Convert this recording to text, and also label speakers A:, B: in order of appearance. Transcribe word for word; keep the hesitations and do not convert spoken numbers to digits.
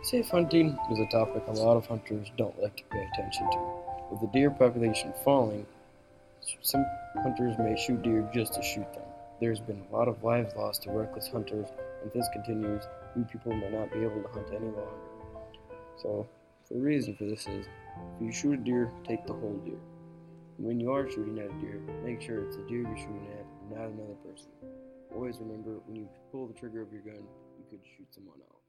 A: Safe hunting is a topic a lot of hunters don't like to pay attention to. With the deer population falling, some hunters may shoot deer just to shoot them. There's been a lot of lives lost to reckless hunters, and if this continues, we people may not be able to hunt any longer. So, the reason for this is, if you shoot a deer, take the whole deer. And when you are shooting at a deer, make sure it's the deer you're shooting at, and not another person. Always remember, when you pull the trigger of your gun, you could shoot someone else.